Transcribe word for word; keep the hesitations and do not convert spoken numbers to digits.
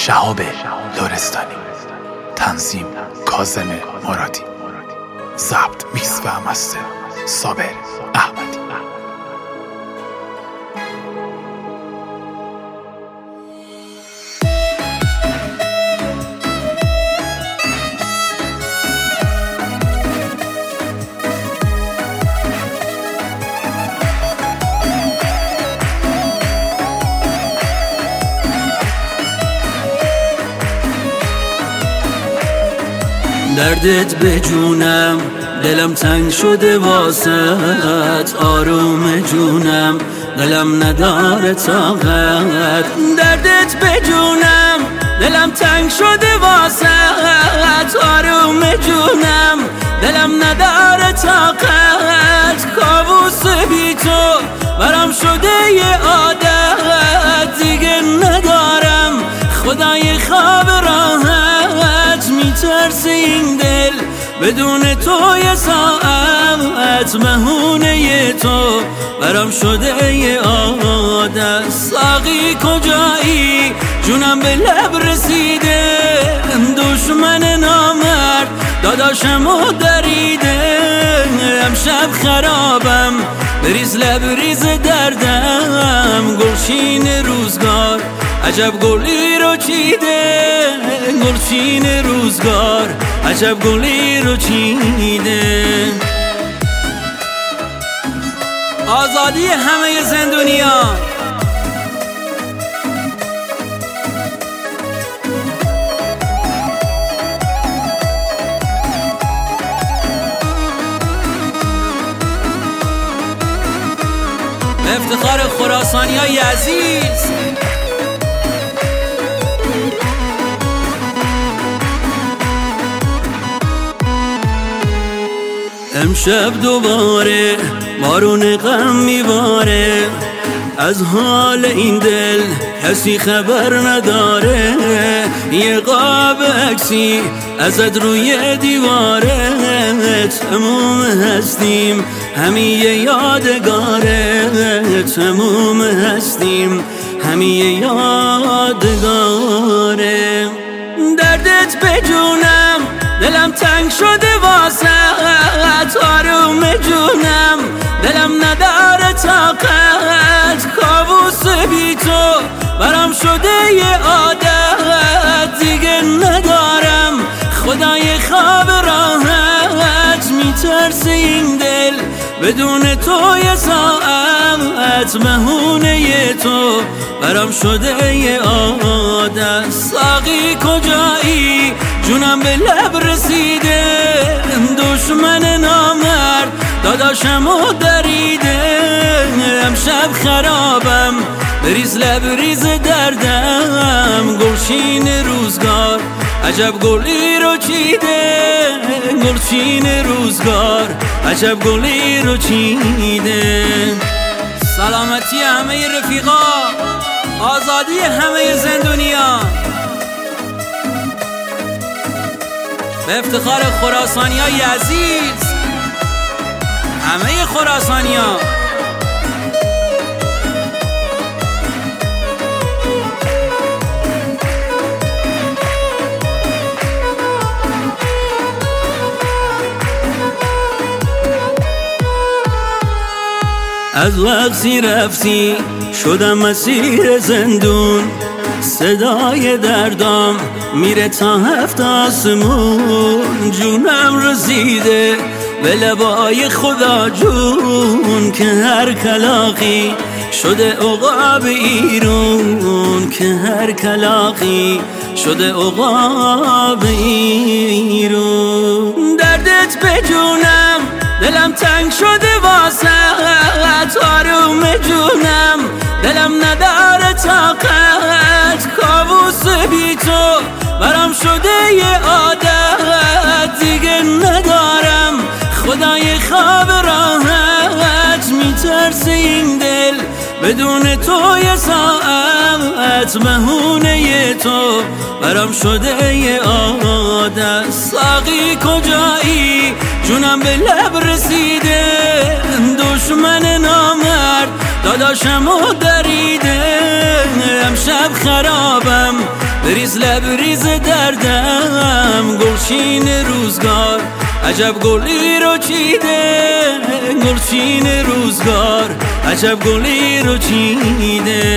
شهاب لرستانی، تنظیم کاظم مرادی، ضبط میکس و مستر صابر احمدی. دردت به جونم، دلم تنگ شده واسط، آروم جونم دلم نداره طاقت. دردت به جونم، دلم تنگ شده واسط، آروم جونم دلم نداره طاقت. کابوس بی تو برام شده یه عادت، دیگه ندارم خدای خواب راحت. میترسه این دل بدون تو یه ساعت، مهونه تو برام شده یه عادت. ساقی کجایی؟ جونم به لب رسیده، دشمن نامرد داداشمو دریده. امشب خرابم، بریز لبریز دردم، گلچین روزگار عجب گلی رو چیده. گلچین روزگار عجب گلی رو چیده. آزادی همه زندونیان. به افتخار خراسانیای عزیز. امشب دوباره بارون غم میباره، از حال این دل کسی خبر نداره. یه قاب عکسی ازت روی دیواره، تموم هستیم همین یه یادگاره. تموم هستیم همین یه یادگاره. دردت به جونم، دلم تنگ شده واسط، آروم جونم دلم نداره طاقت. کابوس بی تو برام شده یه عادت، دیگه ندارم خدای خواب راحت. میترسه این دل بدون تو یه ساعت، مهونه تو برام شده یه عادت. ساقی کجایی؟ جونم به لب رسیده، دشمن نامرد داداشمو دریده. امشب خرابم، بریز لبریز دردم، گلچین روزگار عجب گلی رو چیده. گلچین روزگار عجب گلی رو چیده. سلامتی همه رفیقا، آزادی همه زندونیان. به افتخار خراسانیای عزیز، همه خراسانیا. از وقتی رفتی شدم مسیر زندون، صدای دردام میره تا هفت آسمون. جونم رسیده به لبای خدا جون، که هر کلاقی شده عقاب ایرون. که هر کلاقی شده عقاب ایرون. دردت به جونم، دلم تنگ شده واسط، آروم جونم دلم نداره طاقت. کابوس بی تو برام شده یه عادت، دیگه ندارم خدای خواب راحت. میترسه این دل بدون تو یه ساعت، مهونه تو برام شده یه عادت. ساقی کجایی؟ جونم به لب رسیده، دشمن نامرد داداشمو دریده. امشب خرابم، بریز لبریز دردم گلچین روزگار، عجب گلی رو چیده گلچین روزگار، عجب گلی رو چیده.